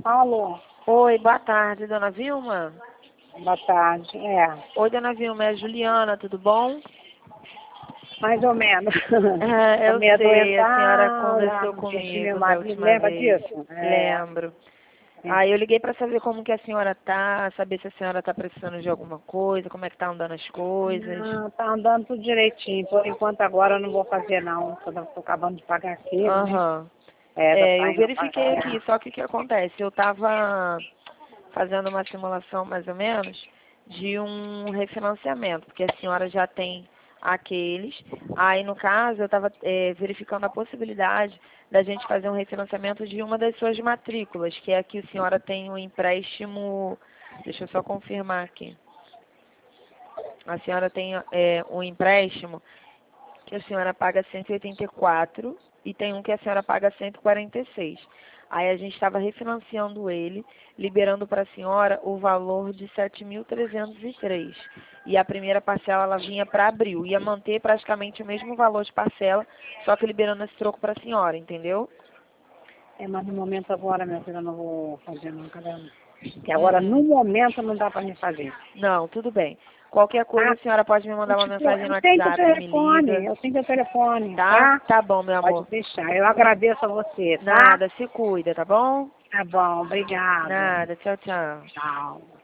Alô, Oi, boa tarde, dona Vilma. boa tarde. Oi, dona Vilma, é a Juliana, tudo bom? Mais ou menos. Tô Eu meio sei, a senhora conversou adoentada, perdi meu comigo da marido, última lembra vez. disso? Lembro. Eu liguei para saber como que a senhora tá, saber se a senhora tá precisando de alguma coisa, como é que tá andando as coisas. Não, tá andando tudo direitinho. Por enquanto agora eu não vou fazer não, porque eu tô acabando de pagar aquilo, né? Aham. Tô Eu saindo pra verifiquei aqui, só que o que acontece? Eu tava fazendo uma simulação mais ou menos de um refinanciamento, porque a senhora já tem aqueles. Aí, no caso, eu estava verificando a possibilidade da gente fazer um refinanciamento de uma das suas matrículas, que é a que a senhora tem um empréstimo. Deixa eu só confirmar aqui. A senhora tem um empréstimo que a senhora paga 184 e tem um que a senhora paga 146. Aí a gente estava refinanciando ele, liberando para a senhora o valor de 7.303. E a primeira parcela ela vinha para abril, ia manter praticamente o mesmo valor de parcela, só que liberando esse troco para a senhora, entendeu? Mas no momento agora, minha filha, eu não vou fazer não, caramba. Que agora no momento não dá pra me fazer. Não, tudo bem. Qualquer coisa Tá? a senhora pode me mandar uma mensagem no Eu tenho teu WhatsApp, me telefone, liga, eu tenho teu telefone, tá? tá? Tá bom, meu Pode amor. deixar. Eu agradeço a você, tá? Nada, se cuida, tá bom? Tá bom, obrigada. Nada, tchau, tchau. Tchau.